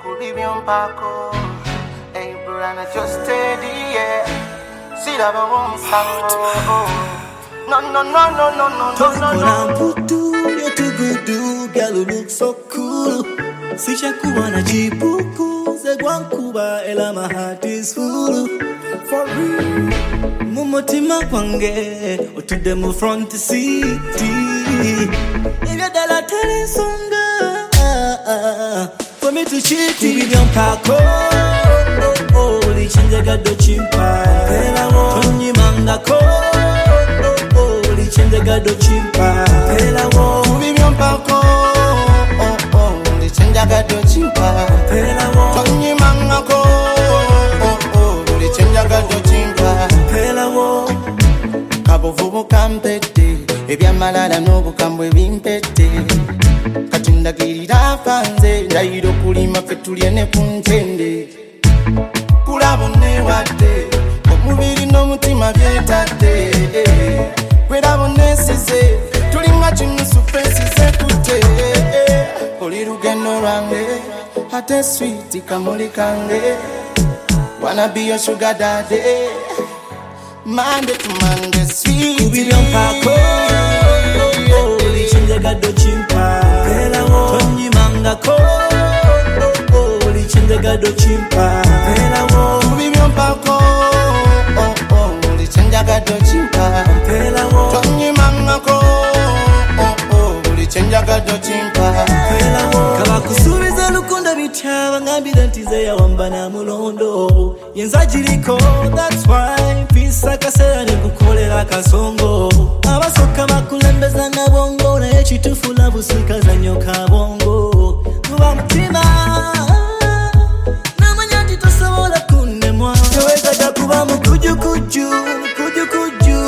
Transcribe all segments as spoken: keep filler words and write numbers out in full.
Vivian Paco, hey Brianna, just steady, yeah. See that one song, no, no, no, no, no, no, no, no, no. You're too good, do, girl, you look so cool. Sisha kuwa na jibuku, zegwankuba, ela my heart is full. For real, mumutima kwange, otudemu front city. Ega dala tele songa, for me to cheat, Vivian Paco, oh, oh, lichenze gado chimpa, ela wo, tonyi manga ko, oh, oh, lichenze gado chimpa, ela wo, Vivian Paco, oh, oh, lichenze gado chimpa, ela wo, tonyi manga ko, oh, oh, lichenze gado chimpa, ela wo, kabo vubu kampete, ebya malala no bukambwe bimpete. Ndagirira fanze ndayiro kulima fetulye ne kuntende kulabone wadde omubiri n'omutima byetadde kwelabone size tulinga kinusu fensize kutte oli lugendo lwange ate sweet kamuli kange wanna be your sugar daddy Monday to Monday sweet Vivian Paco lichenze gado chimpa tonyi manga ko oh lichenze gado chimpa ela wo Vivian Paco oh oh lichenze gado chimpa ela wo tonyi manga ko oh oh lichenze gado chimpa ela wo kaba kusubiza lukunda bitaba ngambira ntize ya wambana mulondo yenza jiriko that's why pisa kasera ne kukolera kasongo abasoka bakulembeza na bongo na ekitufu labusika za nyoka bongo kuba mutima namanya titosobola kunemwa teweza kuba mukuju kuju kuju kuju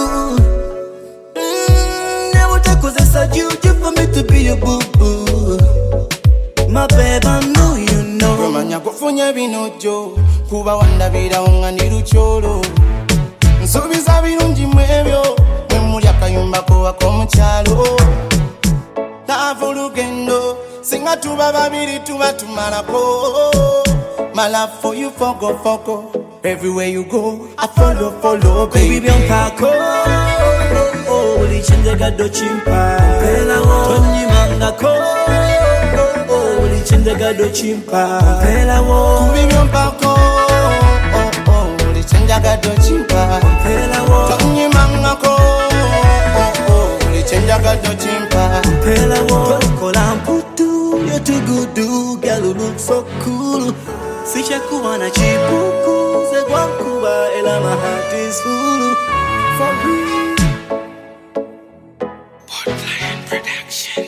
never takozesa juju for me to be your boo boo my babe I know you know romanya kufunya binojo kuba wandabira onga nirucholo nsubiza birungi mwebyo mwemuli akayumba ko akomukyalo lava olugendo singa tuba babiri tuba tumalako my love for you fogo fogo everywhere you go I follow follow baby Vivian Paco oh lichenze gado chimpa ela wo tonyi manga ko oh lichenze gado chimpa ela wo Vivian Paco oh oh lichenze gado chimpa ela wo tonyi manga ko oh oh lichenze gado chimpa ela wo kola mputu you're too good do girl you look so cool sisha kuwa na chibuku zegwankuba ela my heart is full for real Portland Production.